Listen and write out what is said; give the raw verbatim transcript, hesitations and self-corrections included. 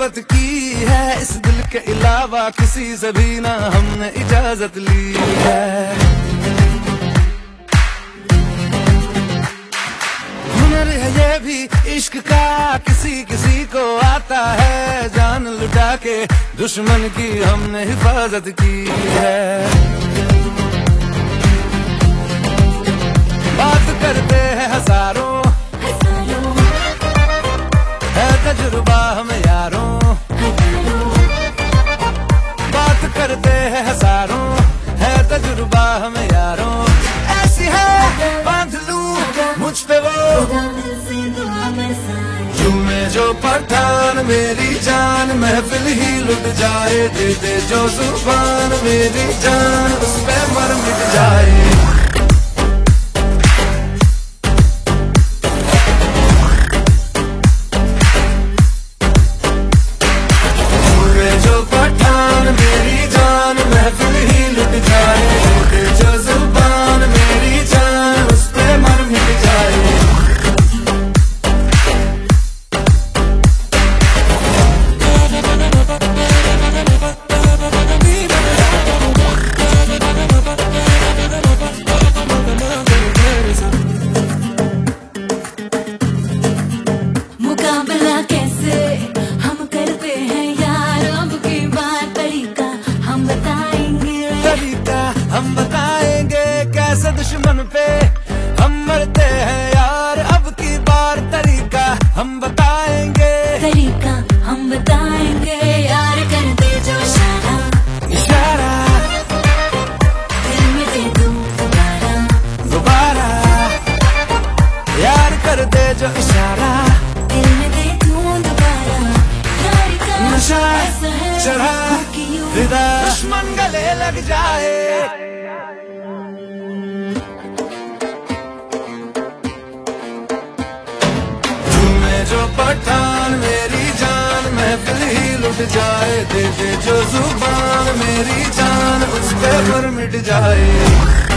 मोहब्बत की है, इस दिल के अलावा किसी से भी ना हमने इजाजत ली है। हुनर है ये भी इश्क का, किसी किसी को आता है, जान लुटा के दुश्मन की हमने हिफाजत की है। बात करते हैं हजारों, है तजुर्बा हमें यारों, बात करते हैं हजारों, है तजुर्बा हमें यारों। ऐसी है बांध लूं मुझ पे वो झूमे जो पठान मेरी जान, महफिल ही लुट जाए, दे दे जो जुबान मेरी जान, उस पे मर मिट जाए। हम बताएंगे कैसे दुश्मन पे हम मरते हैं यार, अब की बार तरीका हम बताएंगे, तरीका हम बताएंगे यार, कर दे जो इशारा, इशारा दिल में दे दूं दोबारा, दोबारा यार कर दे जो इशारा, दिल में दे दूं दोबारा। यार का नशा ऐसा है चढ़ा फिदा, दुश्मन गले लग जाए। जो पठान मेरी जान, महफिल ही लुट जाए, दे दे जो जुबान मेरी जान, उस पे पर मिट जाए।